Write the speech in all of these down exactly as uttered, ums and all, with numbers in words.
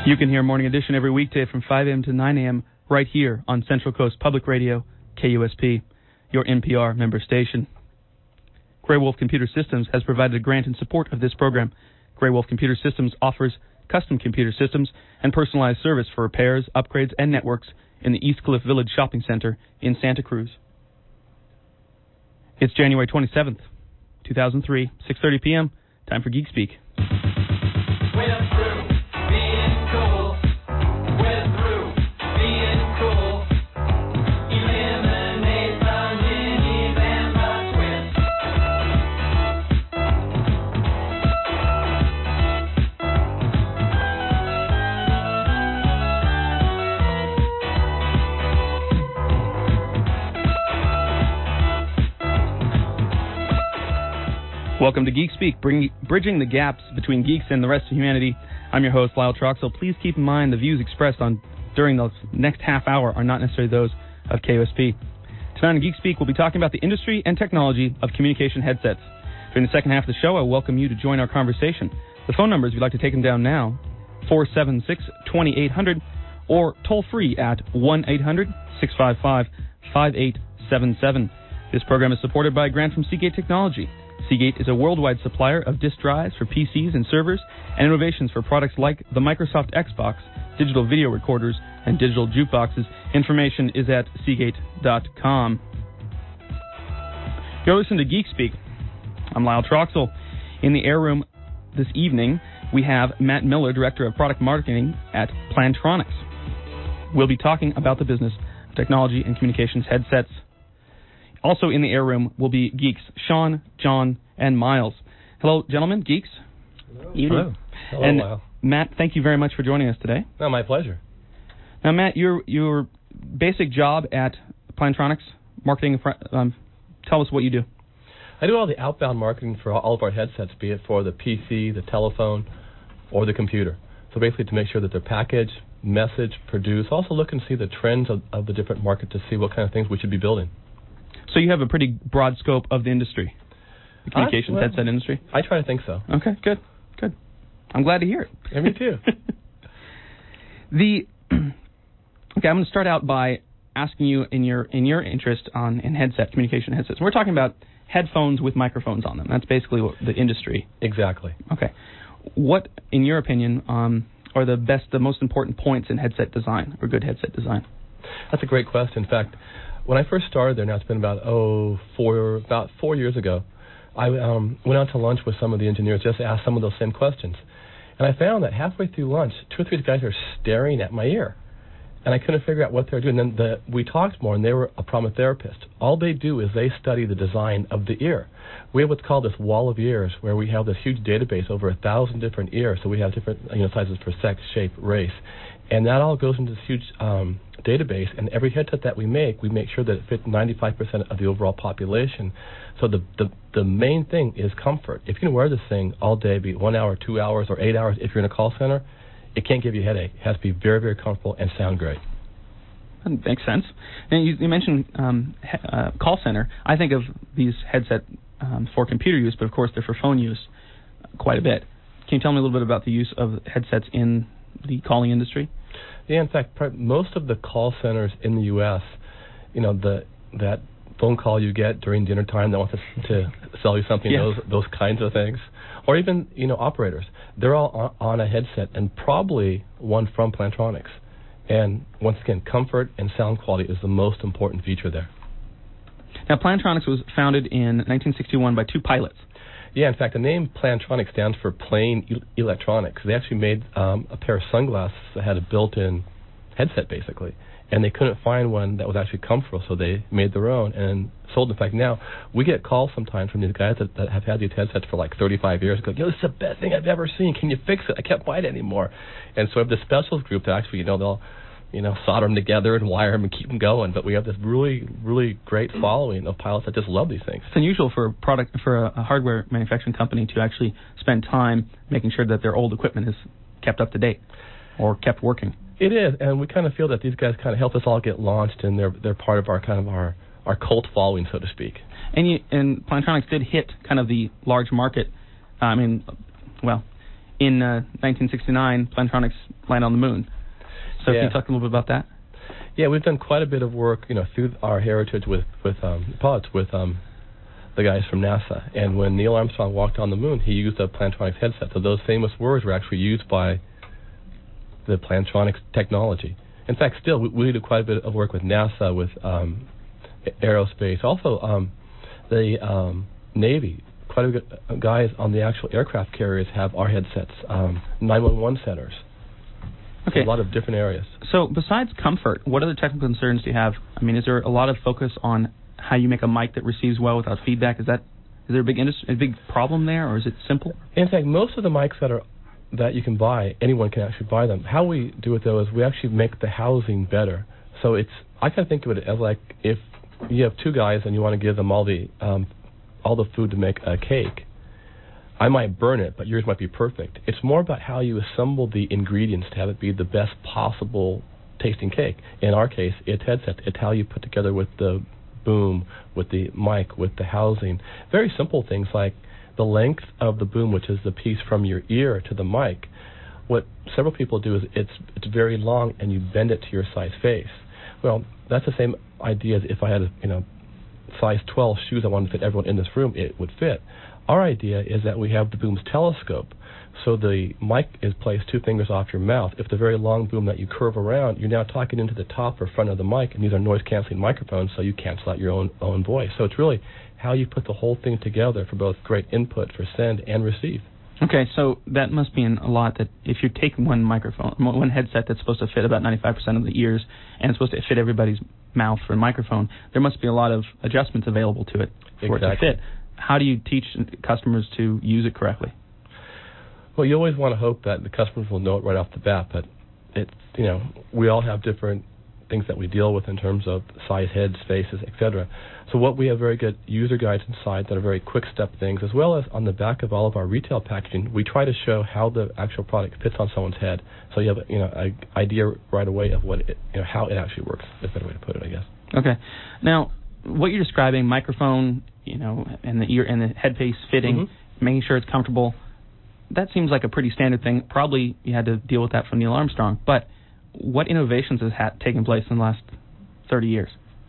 You can hear Morning Edition every weekday from five a.m. to nine a.m. right here on Central Coast Public Radio, K U S P, your N P R member station. Grey Wolf Computer Systems has provided a grant in support of this program. Grey Wolf Computer Systems offers custom computer systems and personalized service for repairs, upgrades, and networks in the East Cliff Village Shopping Center in Santa Cruz. It's January twenty-seventh, two thousand three, six thirty p.m. Time for Geek Speak. Welcome to Geek Speak, bring, bridging the gaps between geeks and the rest of humanity. I'm your host, Lyle Troxell. Please keep in mind the views expressed on during the next half hour are not necessarily those of K U S P. Tonight on Geek Speak, we'll be talking about the industry and technology of communication headsets. During the second half of the show, I welcome you to join our conversation. The phone numbers, if you'd like to take them down now, four seven six, two eight zero zero, or toll free at one eight hundred, six five five, five eight seven seven. This program is supported by a grant from Seagate Technology. Seagate is a worldwide supplier of disk drives for P Cs and servers and innovations for products like the Microsoft Xbox, digital video recorders, and digital jukeboxes. Information is at seagate dot com. You're listening to Geek Speak. I'm Lyle Troxell. In the air room this evening, we have Matt Miller, Director of Product Marketing at Plantronics. We'll be talking about the business of technology and communications headsets. Also in the air room will be geeks Sean, John, and Miles. Hello, gentlemen, geeks. Hello. Hello. Hello, and Lyle. Matt, thank you very much for joining us today. No, my pleasure. Now, Matt, your your basic job at Plantronics, marketing, um, tell us what you do. I do all the outbound marketing for all of our headsets, be it for the P C, the telephone, or the computer. So basically to make sure that they're packaged, message, produce, also look and see the trends of, of the different market to see what kind of things we should be building. So you have a pretty broad scope of the industry, the communications I, well, headset industry? I try to think so. Okay, good, good. I'm glad to hear it. Yeah, me too. the okay, I'm going to start out by asking you in your in your interest on in headset communication headsets. We're talking about headphones with microphones on them. That's basically what the industry. Exactly. Okay. What, in your opinion, um, are the best, the most important points in headset design or good headset design? That's a great question. In fact, when I first started there, now it's been about oh four about four years ago, I um, went out to lunch with some of the engineers just to ask some of those same questions, and I found that halfway through lunch, two or three guys are staring at my ear, and I couldn't figure out what they were doing. And then the, we talked more, and they were a problem therapist. All they do is they study the design of the ear. We have what's called this wall of ears, where we have this huge database over a thousand different ears. So we have different you know sizes for sex, shape, race. And that all goes into this huge um, database, and every headset that we make, we make sure that it fits ninety-five percent of the overall population. So the, the the main thing is comfort. If you can wear this thing all day, be it one hour, two hours, or eight hours, if you're in a call center, it can't give you a headache. It has to be very, very comfortable and sound great. That makes sense. And you, you mentioned um, he, uh, call center. I think of these headsets um, for computer use, but of course they're for phone use quite a bit. Can you tell me a little bit about the use of headsets in the calling industry? Yeah, in fact, most of the call centers in the U S, you know, the that phone call you get during dinner time that wants to, to sell you something, yeah. those those kinds of things, or even, you know, operators, they're all on, on a headset, and probably one from Plantronics. And once again, comfort and sound quality is the most important feature there. Now, Plantronics was founded in nineteen sixty-one by two pilots. Yeah, in fact, the name Plantronics stands for Plain e- Electronics. They actually made um, a pair of sunglasses that had a built-in headset, basically. And they couldn't find one that was actually comfortable, so they made their own and sold. In fact, now we get calls sometimes from these guys that, that have had these headsets for like thirty-five years. Go, yo, this is the best thing I've ever seen. Can you fix it? I can't buy it anymore. And so we have this specials group that actually, you know, they'll you know, solder them together and wire them and keep them going. But we have this really, really great following of pilots that just love these things. It's unusual for a product for a, a hardware manufacturing company to actually spend time making sure that their old equipment is kept up to date or kept working. It is, and we kind of feel that these guys kind of help us all get launched, and they're they're part of our kind of our, our cult following, so to speak. And you, and Plantronics did hit kind of the large market. I mean, well, in uh, nineteen sixty-nine, Plantronics landed on the moon. So yeah. can you talk a little bit about that? Yeah, we've done quite a bit of work, you know, through our heritage with with um, pods with um, the guys from NASA. And when Neil Armstrong walked on the moon, he used a Plantronics headset. So those famous words were actually used by the Plantronics technology. In fact, still, we, we do quite a bit of work with NASA, with um, aerospace. Also, um, the um, Navy, quite a bit of guys on the actual aircraft carriers have our headsets, um, nine one one centers. Okay. So a lot of different areas. So besides comfort, what other technical concerns do you have? I mean, is there a lot of focus on how you make a mic that receives well without feedback? Is that is there a big industry, a big problem there, or is it simple? In fact, most of the mics that are that you can buy, anyone can actually buy them. How we do it though is we actually make the housing better. So it's I kind of think of it as like if you have two guys and you want to give them all the um, all the food to make a cake. I might burn it, but yours might be perfect. It's more about how you assemble the ingredients to have it be the best possible tasting cake. In our case, it's headset. It's how you put together with the boom, with the mic, with the housing. Very simple things like the length of the boom, which is the piece from your ear to the mic. What several people do is it's it's very long, and you bend it to your size face. Well, that's the same idea as if I had a, you know, size twelve shoes I wanted to fit everyone in this room, it would fit. Our idea is that we have the boom's telescope, so the mic is placed two fingers off your mouth. If the very long boom that you curve around, you're now talking into the top or front of the mic, and these are noise-canceling microphones, so you cancel out your own own voice. So it's really how you put the whole thing together for both great input for send and receive. Okay, so that must mean a lot that if you take one microphone, one headset that's supposed to fit about ninety-five percent of the ears, and it's supposed to fit everybody's mouth for a microphone, there must be a lot of adjustments available to it for exactly. it to fit. How do you teach customers to use it correctly? Well, you always want to hope that the customers will know it right off the bat, but it's, you know, we all have different things that we deal with in terms of size, heads, faces, et cetera. So what we have very good user guides inside that are very quick step things, as well as on the back of all of our retail packaging, we try to show how the actual product fits on someone's head, so you have, you know, an idea right away of what it, you know, how it actually works. Is a better way to put it, I guess. Okay. Now, what you're describing, microphone, you know, and the ear and the headpiece fitting, mm-hmm. making sure it's comfortable, that seems like a pretty standard thing. Probably you had to deal with that from Neil Armstrong. But what innovations has ha- taken place in the last thirty years,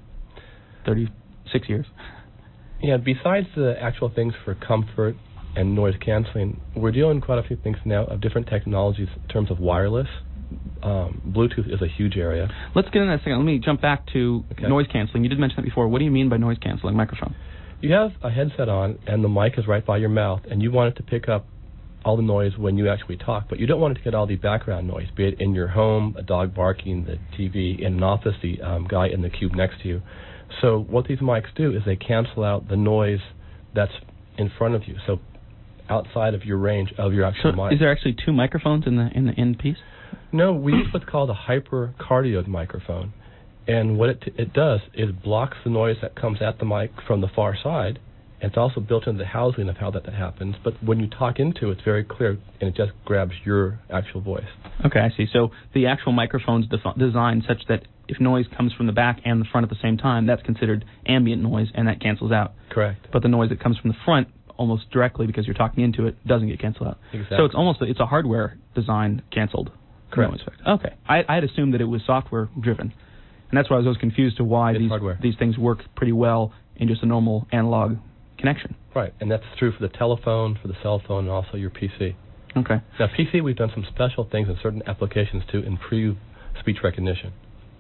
thirty-six years? Yeah, besides the actual things for comfort and noise canceling, we're dealing with quite a few things now of different technologies in terms of wireless. Um, Bluetooth is a huge area. Let's get into that a second. Let me jump back to okay. noise canceling. You did mention that before. What do you mean by noise canceling microphone? You have a headset on, and the mic is right by your mouth, and you want it to pick up all the noise when you actually talk, but you don't want it to get all the background noise, be it in your home, a dog barking, the T V, in an office, the um, guy in the cube next to you. So what these mics do is they cancel out the noise that's in front of you, so outside of your range of your actual so mic. Is there actually two microphones in the in the end piece? No, we use what's called a hypercardioid microphone, and what it t- it does is blocks the noise that comes at the mic from the far side. It's also built into the housing of how that, that happens, but when you talk into it, it's very clear, and it just grabs your actual voice. Okay, I see. So the actual microphone's defi- designed such that if noise comes from the back and the front at the same time, that's considered ambient noise, and that cancels out. Correct. But the noise that comes from the front, almost directly because you're talking into it, doesn't get canceled out. Exactly. So it's almost a, it's a hardware design canceled. Correct. Noise effect. Okay. I, I had assumed that it was software driven, and that's why I was always confused to why it's these hardware. these things work pretty well in just a normal analog connection. Right, and that's true for the telephone, for the cell phone, and also your P C. Okay. Now, P C, we've done some special things in certain applications to improve speech recognition.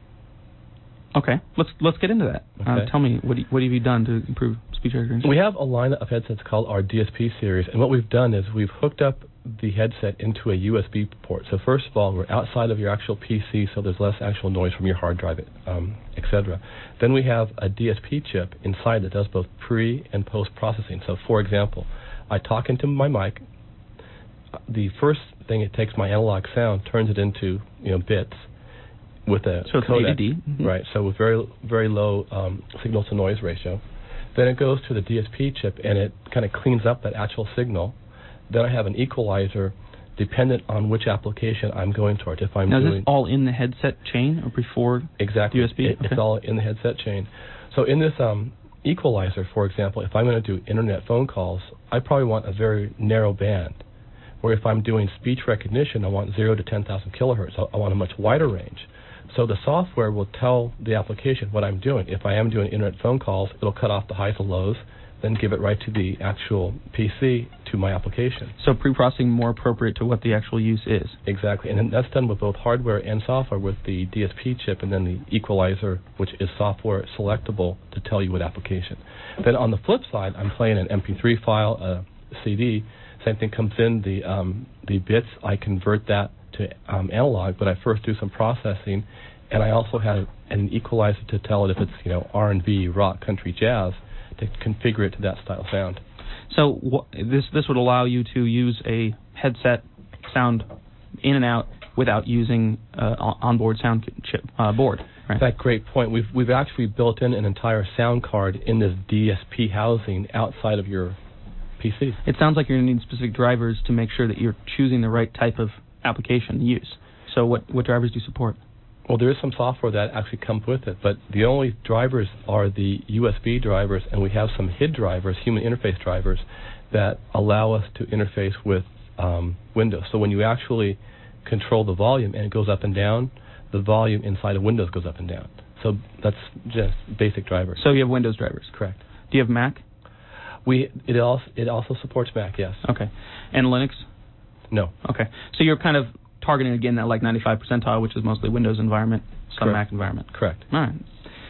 Okay, let's let's get into that. Okay. Uh, tell me, what, what have you done to improve speech recognition? We have a line of headsets called our D S P series, and what we've done is we've hooked up the headset into a U S B port. So first of all, we're outside of your actual P C, so there's less actual noise from your hard drive, um, et cetera. Then we have a D S P chip inside that does both pre and post processing. So for example, I talk into my mic. The first thing it takes my analog sound, turns it into you know bits with a so it's codec, A D. Mm-hmm. right? So with very very low um, signal to noise ratio. Then it goes to the D S P chip and it kind of cleans up that actual signal. Then I have an equalizer dependent on which application I'm going towards. If I'm now, doing is this all in the headset chain or before exactly U S B? It, okay. It's all in the headset chain. So in this um, equalizer, for example, if I'm going to do internet phone calls, I probably want a very narrow band. Or if I'm doing speech recognition, I want zero to ten thousand kilohertz. I, I want a much wider range. So the software will tell the application what I'm doing. If I am doing internet phone calls, it'll cut off the highs and lows, then give it right to the actual P C to my application. So pre-processing more appropriate to what the actual use is. Exactly, and that's done with both hardware and software with the D S P chip and then the equalizer, which is software selectable to tell you what application. Then on the flip side, I'm playing an M P three file, a C D. Same thing comes in, the um, the bits, I convert that to um, analog, but I first do some processing, and I also have an equalizer to tell it if it's, you know, R and B, rock, country, jazz, to configure it to that style sound. So wh- this this would allow you to use a headset sound in and out without using uh, onboard sound chip uh, board. Right? That's a great point. We've we've actually built in an entire sound card in this D S P housing outside of your P C. It sounds like you're going to need specific drivers to make sure that you're choosing the right type of application to use. So what what drivers do you support? Well, there is some software that actually comes with it, but the only drivers are the U S B drivers, and we have some H I D drivers, human interface drivers, that allow us to interface with um, Windows. So when you actually control the volume and it goes up and down, the volume inside of Windows goes up and down. So that's just basic drivers. So you have Windows drivers? Correct. Do you have Mac? We it also it also supports Mac, yes. Okay. And Linux? No. Okay. So you're kind of targeting, again, that like ninety-five percentile, which is mostly Windows environment, some Correct. Mac environment. Correct. All right.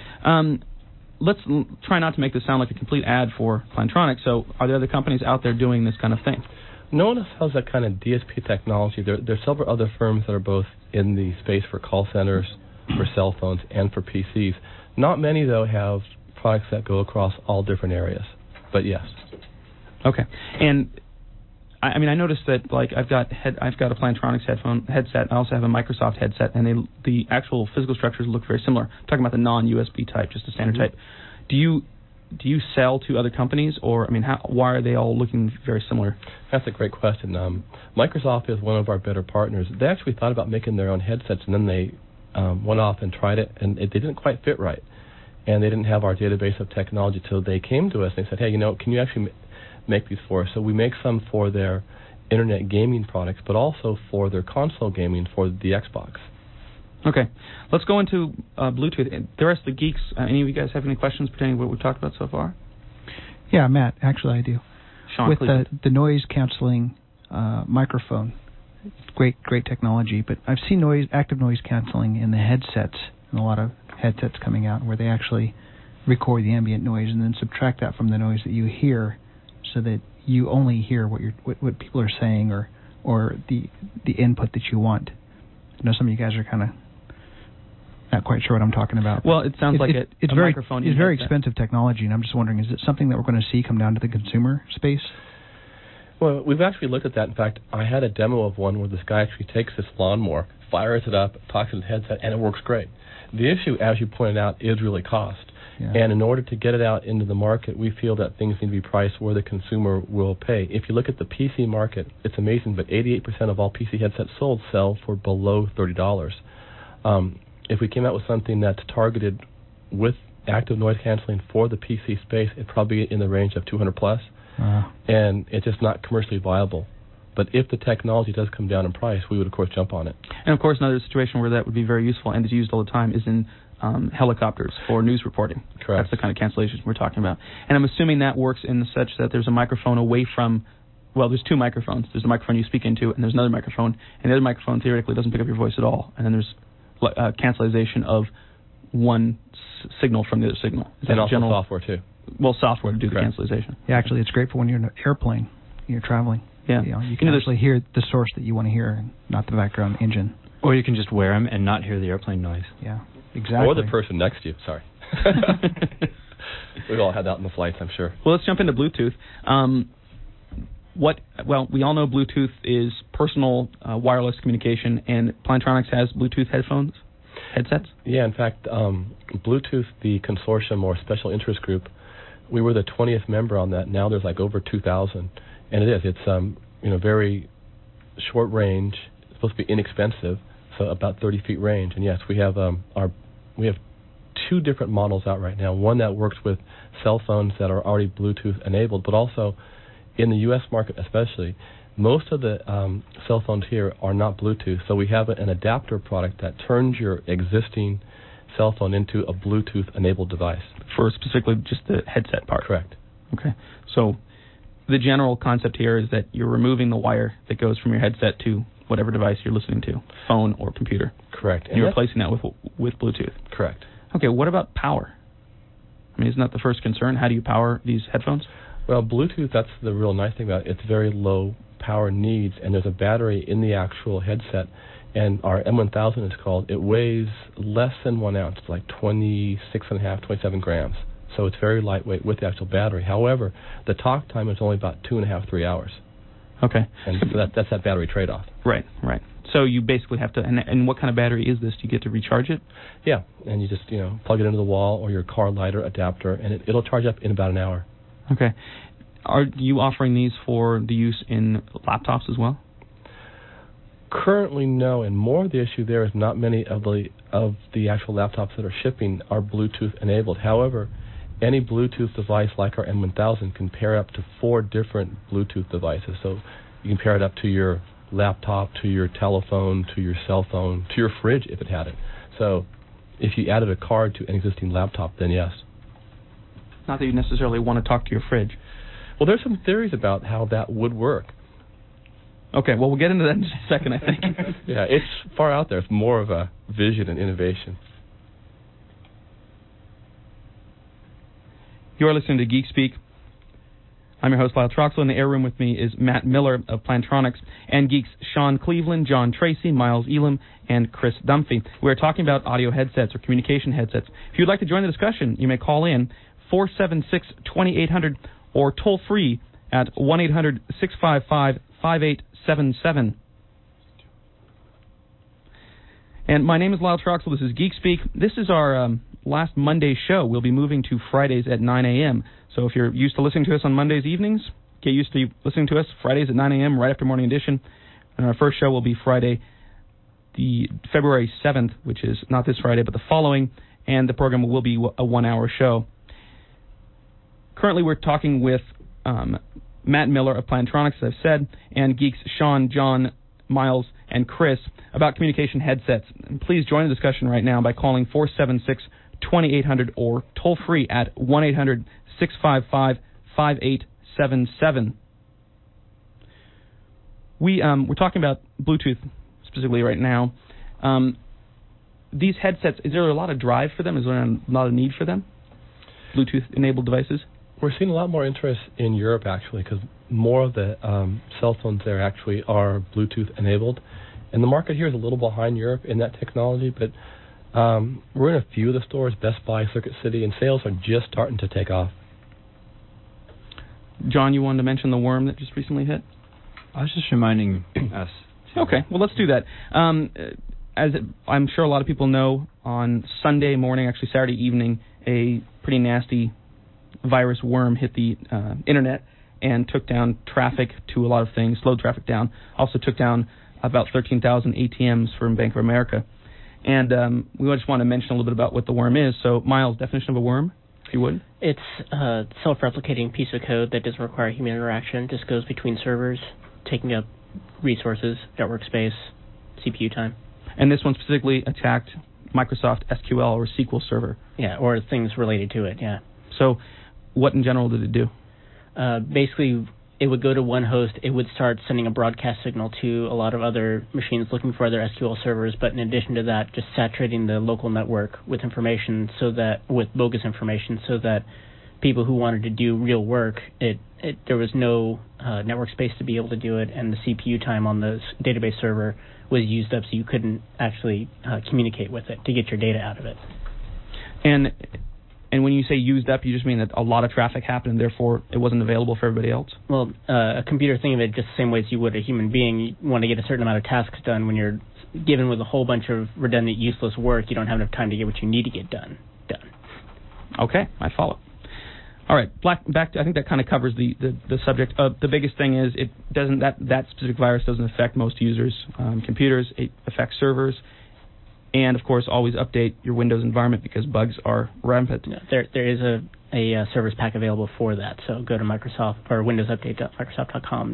Um, let's l- try not to make this sound like a complete ad for Plantronics. So are there other companies out there doing this kind of thing? No one else has that kind of D S P technology. There, there are several other firms that are both in the space for call centers, for cell phones, and for P Cs. Not many, though, have products that go across all different areas. But yes. Okay. And I, I mean, I noticed that like I've got head, I've got a Plantronics headphone headset. I also have a Microsoft headset, and they the actual physical structures look very similar. I'm talking about the non-U S B type, just a standard Mm-hmm. type. Do you do you sell to other companies, or I mean, how, why are they all looking very similar? That's a great question. Um, Microsoft is one of our better partners. They actually thought about making their own headsets, and then they um, went off and tried it, and it, they didn't quite fit right. And they didn't have our database of technology, so they came to us and they said, hey, you know, can you actually m- make these for us? So we make some for their internet gaming products, but also for their console gaming for the Xbox. Okay. Let's go into uh, Bluetooth. The rest of the geeks, uh, any of you guys have any questions pertaining to what we've talked about so far? Yeah, Matt, actually I do. Sean, With please. the, the noise-canceling uh, microphone, great great technology, but I've seen noise active noise canceling in the headsets, and a lot of headsets coming out where they actually record the ambient noise and then subtract that from the noise that you hear, so that you only hear what you're what, what people are saying or or the the input that you want. I know some of you guys are kind of not quite sure what I'm talking about. Well, it sounds it, like it, it, it's a very microphone. it's very headset. expensive technology, and I'm just wondering, is it something that we're going to see come down to the consumer space? Well, we've actually looked at that. In fact, I had a demo of one where this guy actually takes this lawnmower, fires it up, talks to the headset, and it works great. The issue, as you pointed out, is really cost. Yeah. And in order to get it out into the market, we feel that things need to be priced where the consumer will pay. If you look at the P C market, it's amazing, but eighty-eight percent of all P C headsets sold sell for below thirty dollars. Um, if we came out with something that's targeted with active noise canceling for the P C space, it'd probably be in the range of two hundred plus, Uh, and it's just not commercially viable. But if the technology does come down in price, we would, of course, jump on it. And, of course, another situation where that would be very useful and is used all the time is in um, helicopters for news reporting. Correct. That's the kind of cancellations we're talking about. And I'm assuming that works in such that there's a microphone away from, well, there's two microphones. There's a microphone you speak into, and there's another microphone. And the other microphone, theoretically, doesn't pick up your voice at all. And then there's uh, cancellation of one s- signal from the other signal. Is And that also general, software, too. Well, software to do Correct. the cancellation. yeah, actually, it's great for when you're in an airplane, you're traveling. Yeah. You know, you can You know, actually hear the source that you want to hear, and not the background engine. Or you can just wear them and not hear the airplane noise. Yeah, exactly. Or the person next to you. Sorry. We've all had that in the flights, I'm sure. Well, let's jump into Bluetooth. Um, what? Well, we all know Bluetooth is personal uh, wireless communication, and Plantronics has Bluetooth headphones, headsets. Yeah, in fact, um, Bluetooth, the consortium or special interest group, we were the twentieth member on that. Now there's like over two thousand, and it is. It's um, you know very short range. It's supposed to be inexpensive, so about thirty feet range. And yes, we have um, our we have two different models out right now. One that works with cell phones that are already Bluetooth enabled, but also in the U S market especially, Most of the um, cell phones here are not Bluetooth, so we have an adapter product that turns your existing cell phone into a Bluetooth-enabled device. For specifically just the headset part? Correct. Okay. So the general concept here is that you're removing the wire that goes from your headset to whatever device you're listening to, phone or computer. Correct. And you're replacing that with with Bluetooth. Correct. Okay, what about power? I mean, isn't that the first concern? How do you power these headphones? Well, Bluetooth, that's the real nice thing about it. It's very low power needs, and there's a battery in the actual headset, and our M one thousand is called. It weighs less than one ounce, like twenty-six and a half, twenty-seven grams. So it's very lightweight with the actual battery. However, the talk time is only about two and a half, three hours. Okay. And so that, that's that battery trade-off. Right, right. So you basically have to, and, and what kind of battery is this? Do you get to recharge it? Yeah, and you just, you know, plug it into the wall or your car lighter adapter, and it, it'll charge up in about an hour. Okay. Are you offering these for the use in laptops as well? Currently, no, and more of the issue there is not many of the of the actual laptops that are shipping are Bluetooth enabled. However, any Bluetooth device like our M one thousand can pair up to four different Bluetooth devices. So you can pair it up to your laptop, to your telephone, to your cell phone, to your fridge if it had it. So if you added a card to an existing laptop, then yes. Not that you necessarily want to talk to your fridge. Well, there's some theories about how that would work. Okay, well, we'll get into that in just a second, I think. Yeah, it's far out there. It's more of a vision and innovation. You are listening to Geek Speak. I'm your host, Lyle Troxel. In the air room with me is Matt Miller of Plantronics, and geeks Sean Cleveland, John Tracy, Miles Elam, and Chris Dunphy. We are talking about audio headsets or communication headsets. If you'd like to join the discussion, you may call in four seven six, two eight zero zero or toll free at one eight hundred, six five five, five eight seven seven. And my name is Lyle Troxel. This is Geek Speak. This is our um, last Monday show. We'll be moving to Fridays at nine a.m. So if you're used to listening to us on Mondays evenings, get used to listening to us Fridays at nine a.m. right after Morning Edition. And our first show will be Friday, the February seventh, which is not this Friday, but the following, and the program will be a one-hour show. Currently, we're talking with um, Matt Miller of Plantronics, as I've said, and geeks Sean, John, Miles, and Chris about communication headsets. And please join the discussion right now by calling four seven six, two eight zero zero or toll free at one eight hundred, six five five, five eight seven seven. We, um, we're talking about Bluetooth specifically right now. Um, these headsets, is there a lot of drive for them? Is there a lot of need for them? Bluetooth-enabled devices? We're seeing a lot more interest in Europe, actually, because more of the um, cell phones there actually are Bluetooth-enabled. And the market here is a little behind Europe in that technology, but um, we're in a few of the stores, Best Buy, Circuit City, and sales are just starting to take off. John, you wanted to mention the worm that just recently hit? I was just reminding us. To Okay, well, let's do that. Um, as it, I'm sure a lot of people know, on Sunday morning, actually Saturday evening, a pretty nasty virus worm hit the uh, internet and took down traffic to a lot of things, slowed traffic down, also took down about thirteen thousand A T Ms from Bank of America. And um, we just want to mention a little bit about what the worm is. So, Miles, definition of a worm, if you would? It's a self-replicating piece of code that doesn't require human interaction, just goes between servers, taking up resources, network space, C P U time. And this one specifically attacked Microsoft S Q L or S Q L Server. Yeah, or things related to it, yeah. So what in general did it do? Uh, basically, it would go to one host. It would start sending a broadcast signal to a lot of other machines looking for other S Q L servers, but in addition to that, just saturating the local network with information so that, with bogus information, so that people who wanted to do real work, it, it there was no uh, network space to be able to do it, and the C P U time on the database server was used up, so you couldn't actually uh, communicate with it to get your data out of it. And and when you say used up, you just mean that a lot of traffic happened, and therefore it wasn't available for everybody else? Well, uh, a computer, think of it just the same way as you would a human being. You want to get a certain amount of tasks done. When you're given with a whole bunch of redundant, useless work, you don't have enough time to get what you need to get done. Done. Okay, I follow. All right, black, back to, I think that kind of covers the, the, the subject. Uh, the biggest thing is it doesn't that, that specific virus doesn't affect most users' um, computers. It affects servers. And, of course, always update your Windows environment because bugs are rampant. Yeah, there there is a, a uh, service pack available for that. So go to Microsoft or Windows Update dot Microsoft dot com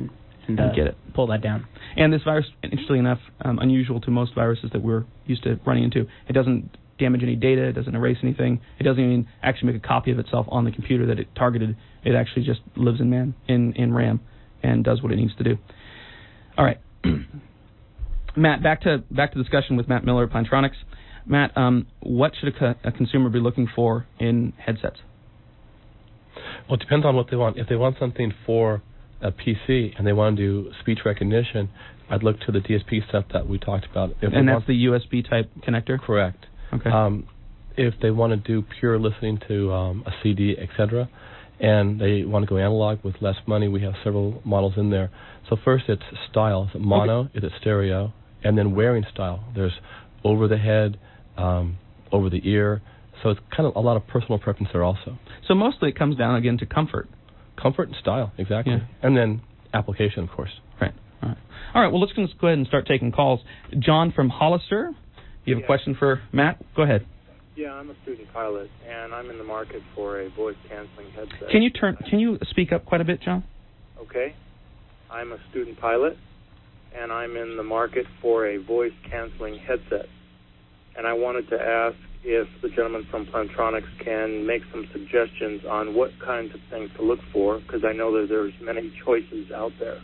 and uh, get it. pull that down. And this virus, interestingly enough, um, unusual to most viruses that we're used to running into, it doesn't damage any data, it doesn't erase anything, it doesn't even actually make a copy of itself on the computer that it targeted. It actually just lives in man in, in RAM and does what it needs to do. All right. Matt, back to back to discussion with Matt Miller of Plantronics. Matt, um, what should a, co- a consumer be looking for in headsets? Well, it depends on what they want. If they want something for a P C and they want to do speech recognition, I'd look to the D S P stuff that we talked about. If and that's the U S B type connector? Correct. Okay. Um, if they want to do pure listening to um, a C D, et cetera, and they want to go analog with less money, we have several models in there. So first it's style. Is it mono? Okay. Is it stereo? And then wearing style. There's over the head, um, over the ear. So it's kind of a lot of personal preference there also. So mostly it comes down, again, to comfort. Comfort and style, exactly. Yeah. And then application, of course. Right. All right. All right, well, let's go ahead and start taking calls. John from Hollister, you have yeah. a question for Matt? Go ahead. Yeah, I'm a student pilot, and I'm in the market for a voice-canceling headset. Can you turn? Can you speak up quite a bit, John? Okay. I'm a student pilot, and I'm in the market for a voice-canceling headset. And I wanted to ask if the gentleman from Plantronics can make some suggestions on what kinds of things to look for, because I know that there's many choices out there.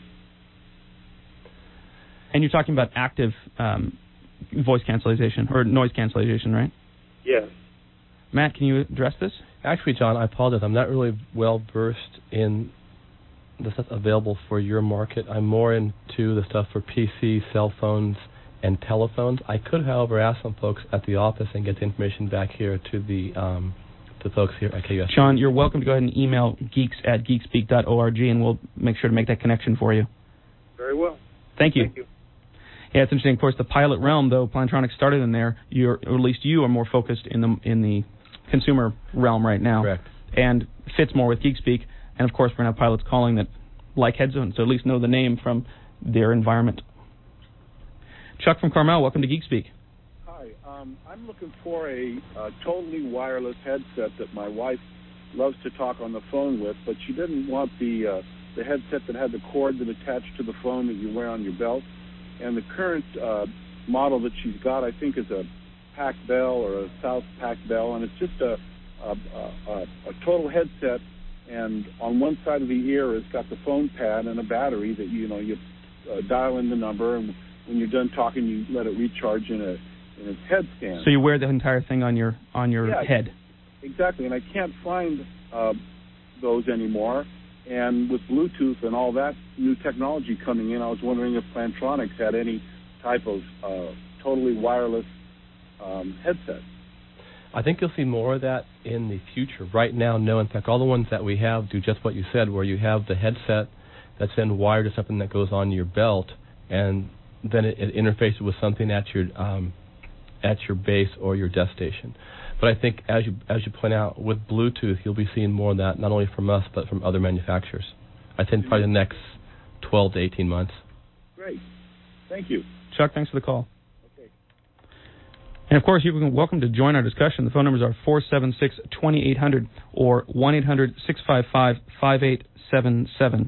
And you're talking about active um, voice cancellation or noise cancellation, right? Yes. Matt, can you address this? Actually, John, I apologize. I'm not really well versed in the stuff available for your market. I'm more into the stuff for P C, cell phones, and telephones. I could, however, ask some folks at the office and get the information back here to the um, to folks here at K U S. John, you're welcome to go ahead and email geeks at geekspeak dot org, and we'll make sure to make that connection for you. Very well. Thank you. Thank you. Yeah, it's interesting. Of course, the pilot realm, though Plantronics started in there, you're, or at least you are more focused in the in the consumer realm right now. Correct. And fits more with GeekSpeak. And, of course, we're going to have pilots calling that like headphones, so at least know the name from their environment. Chuck from Carmel, welcome to GeekSpeak. Hi. Um, I'm looking for a uh, totally wireless headset that my wife loves to talk on the phone with, but she didn't want the uh, the headset that had the cord that attached to the phone that you wear on your belt. And the current uh, model that she's got, I think, is a Pac Bell or a South Pac Bell, and it's just a a, a a total headset. And on one side of the ear, it's got the phone pad and a battery that you know you uh, dial in the number, and when you're done talking, you let it recharge in a in its head stand. So you wear the entire thing on your on your yeah, head. Exactly, and I can't find uh, those anymore. And with Bluetooth and all that new technology coming in, I was wondering if Plantronics had any type of uh, totally wireless um, headset. I think you'll see more of that in the future. Right now, no. In fact, all the ones that we have do just what you said, where you have the headset that's then wired to something that goes on your belt, and then it, it interfaces with something at your um, at your base or your desk station. But I think, as you as you point out, with Bluetooth, you'll be seeing more of that, not only from us, but from other manufacturers. I think probably the next twelve to eighteen months. Great. Thank you. Chuck, thanks for the call. Okay. And, of course, you're welcome to join our discussion. The phone numbers are four seven six, two eight zero zero or one eight hundred, six five five, five eight seven seven.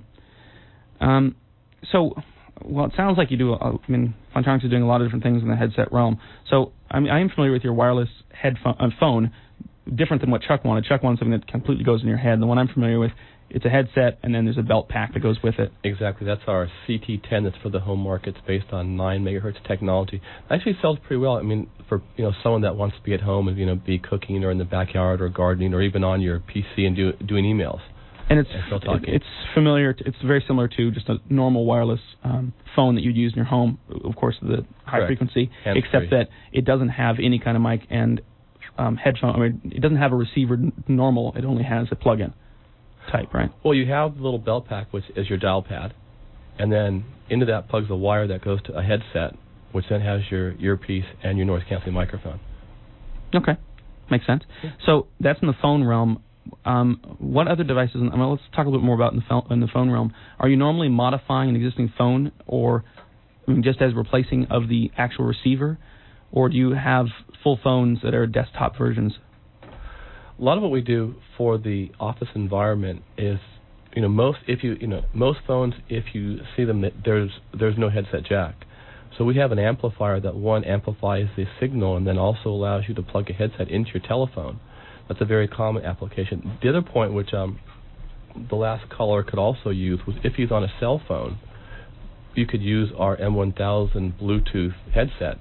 Um, so, well, it sounds like you do, a, I mean, Plantronics is doing a lot of different things in the headset realm. So, I mean, I am familiar with your wireless headphone uh, phone, different than what Chuck wanted. Chuck wanted something that completely goes in your head. The one I'm familiar with, it's a headset, and then there's a belt pack that goes with it. Exactly. That's our C T ten that's for the home market. It's based on nine megahertz technology. It actually sells pretty well. I mean, for you know someone that wants to be at home and you know be cooking or in the backyard or gardening or even on your P C and do, doing emails. And it's and it, it's familiar. To, it's very similar to just a normal wireless um, phone that you'd use in your home. Of course, the high Correct. frequency, Hands except free. that it doesn't have any kind of mic and um, headphone. I mean, it doesn't have a receiver n- normal. It only has a plug-in type, right? Well, you have the little belt pack, which is your dial pad, and then into that plugs a wire that goes to a headset, which then has your earpiece and your noise-canceling microphone. Okay, makes sense. Yeah. So that's in the phone realm. Um, what other devices? I mean, let's talk a little bit more about in the, phone, in the phone realm. Are you normally modifying an existing phone, or I mean, just as replacing of the actual receiver, or do you have full phones that are desktop versions? A lot of what we do for the office environment is you know, most if you you know most phones, if you see them, there's there's no headset jack. So we have an amplifier that one amplifies the signal and then also allows you to plug a headset into your telephone. That's a very common application. The other point, which um, the last caller could also use, was if he's on a cell phone, you could use our M one thousand Bluetooth headset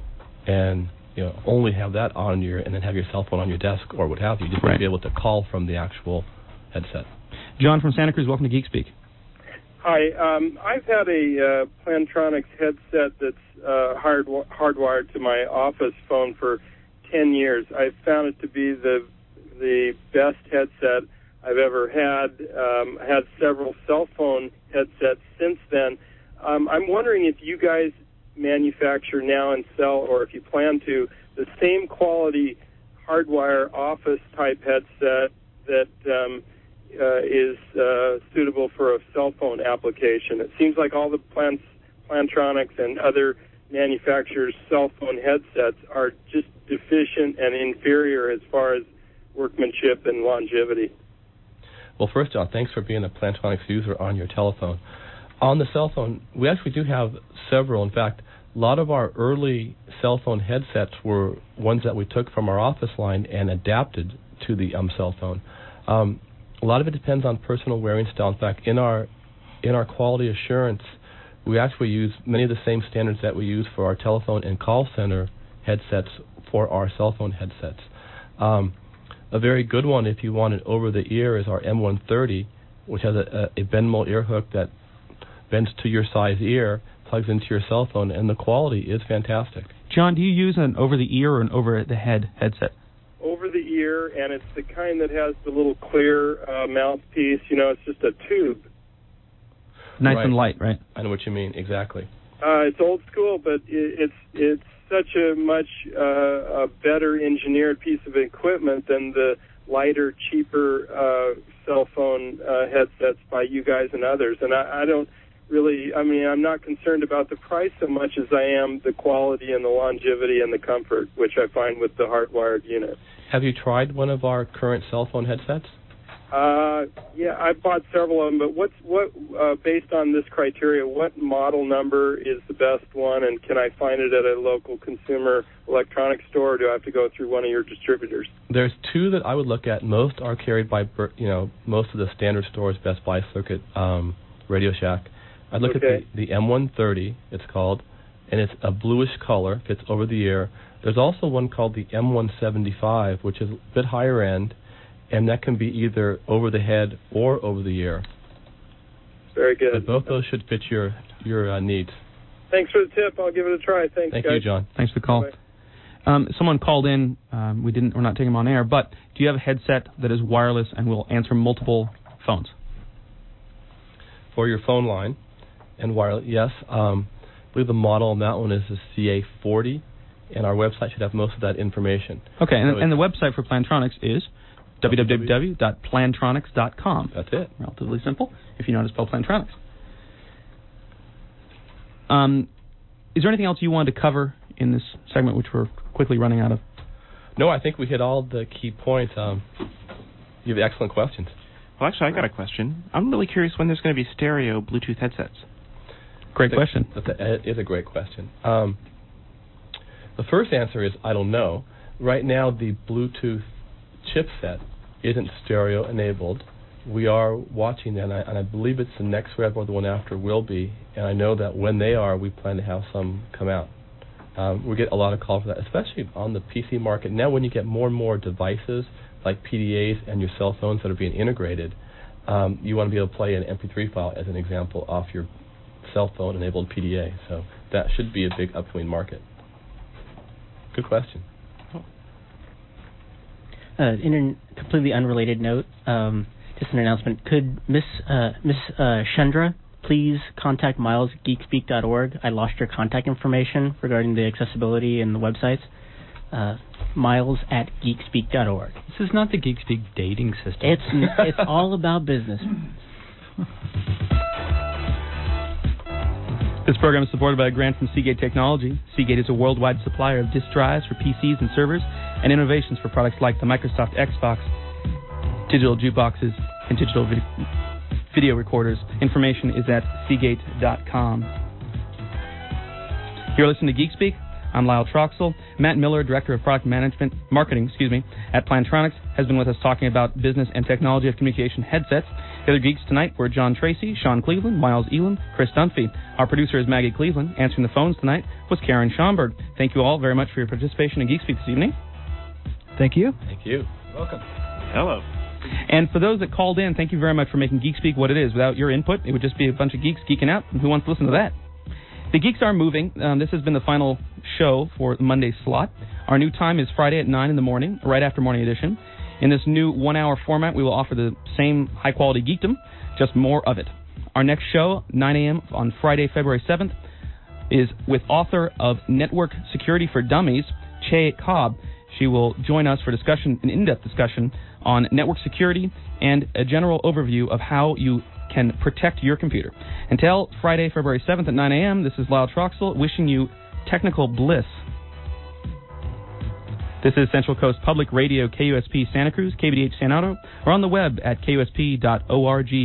and you know only have that on your, and then have your cell phone on your desk or what have you. You just right. be able to call from the actual headset. John from Santa Cruz, welcome to GeekSpeak. Hi, um, I've had a uh, Plantronics headset that's uh, hard, hardwired to my office phone for ten years. I've found it to be the the best headset I've ever had. Um, I had several cell phone headsets since then. Um, I'm wondering if you guys manufacture now and sell, or if you plan to, the same quality hardwire office-type headset that um, uh, is uh, suitable for a cell phone application. It seems like all the Plan- Plantronics and other manufacturers' cell phone headsets are just deficient and inferior as far as workmanship and longevity. Well, first off, thanks for being a Plantronics user on your telephone. On the cell phone, we actually do have several. In fact, a lot of our early cell phone headsets were ones that we took from our office line and adapted to the um, cell phone. Um, a lot of it depends on personal wearing style. In fact, in our in our quality assurance, we actually use many of the same standards that we use for our telephone and call center headsets for our cell phone headsets. Um, a very good one, if you want it over the ear, is our M one thirty, which has a, a, a bendable ear hook that bends to your size ear, plugs into your cell phone, and the quality is fantastic. John, do you use an over-the-ear or an over-the-head headset? Over the ear, and it's the kind that has the little clear uh, mouthpiece. You know, it's just a tube. Nice right. and light, right? I know what you mean, exactly. Uh, it's old school, but it, it's it's such a much uh, a better engineered piece of equipment than the lighter, cheaper uh, cell phone uh, headsets by you guys and others. And I, I don't really, I mean, I'm not concerned about the price so much as I am the quality and the longevity and the comfort, which I find with the hardwired unit. Have you tried one of our current cell phone headsets? Uh, yeah, I bought several of them, but what's what uh, based on this criteria, what model number is the best one, and can I find it at a local consumer electronics store, or do I have to go through one of your distributors? There's two that I would look at. Most are carried by, you know, most of the standard stores, Best Buy, Circuit, um, Radio Shack. I'd look okay. at the, the M one thirty, it's called, and it's a bluish color, fits over the ear. There's also one called the M one seventy-five, which is a bit higher end, and that can be either over the head or over the ear. Very good. But both those should fit your your uh, needs. Thanks for the tip. I'll give it a try. Thanks, Thank guys. you, John. Thanks for the call. Um, someone called in. Um, we didn't. We're not taking them on air. But do you have a headset that is wireless and will answer multiple phones? For your phone line and wireless, yes. Um, I believe the model on that one is the C A forty, and our website should have most of that information. Okay, and, so and the website for Plantronics is w w w dot plantronics dot com. That's it. Relatively simple, if you know how to spell Plantronics. Um, is there anything else you wanted to cover in this segment, which we're quickly running out of? No, I think we hit all the key points. Um, you have excellent questions. Well, actually, I got a question. I'm really curious when there's going to be stereo Bluetooth headsets. Great That's question. A, that's a, it is a great question. Um, the first answer is I don't know. Right now, the Bluetooth chipset isn't stereo enabled. We are watching that, and I, and I believe it's the next rev or the one after will be, and I know that when they are, we plan to have some come out. Um, we get a lot of calls for that, especially on the P C market. Now when you get more and more devices like P D As and your cell phones that are being integrated, um, you want to be able to play an M P three file, as an example, off your cell phone-enabled P D A. So that should be a big upcoming market. Good question. Uh, in a completely unrelated note, um, just an announcement. Could Miss uh, Miss uh, Chandra please contact Miles at geekspeak dot org? I lost your contact information regarding the accessibility and the websites. Uh, Miles at geekspeak dot org. This is not the GeekSpeak dating system. It's it's all about business. This program is supported by a grant from Seagate Technology. Seagate is a worldwide supplier of disk drives for P Cs and servers, and innovations for products like the Microsoft Xbox, digital jukeboxes, and digital video, video recorders. Information is at seagate dot com. You're listening to Geek Speak. I'm Lyle Troxell. Matt Miller, Director of Product Management, Marketing, excuse me, at Plantronics, has been with us talking about business and technology of communication headsets. The other geeks tonight were John Tracy, Sean Cleveland, Miles Elam, Chris Dunphy. Our producer is Maggie Cleveland. Answering the phones tonight was Karen Schomburg. Thank you all very much for your participation in Geek Speak this evening. Thank you. Thank you. Welcome. Hello. And for those that called in, thank you very much for making Geek Speak what it is. Without your input, it would just be a bunch of geeks geeking out, and who wants to listen to that? The geeks are moving. Um, this has been the final show for Monday's slot. Our new time is Friday at nine in the morning, right after Morning Edition. In this new one-hour format, we will offer the same high-quality geekdom, just more of it. Our next show, nine a.m. on Friday, February seventh, is with author of Network Security for Dummies, Che Cobb. She will join us for discussion, an in-depth discussion on network security and a general overview of how you can protect your computer. Until Friday, February seventh at nine a.m., this is Lyle Troxell wishing you technical bliss. This is Central Coast Public Radio, K U S P Santa Cruz, K B D H San Otto, or on the web at K U S P dot org.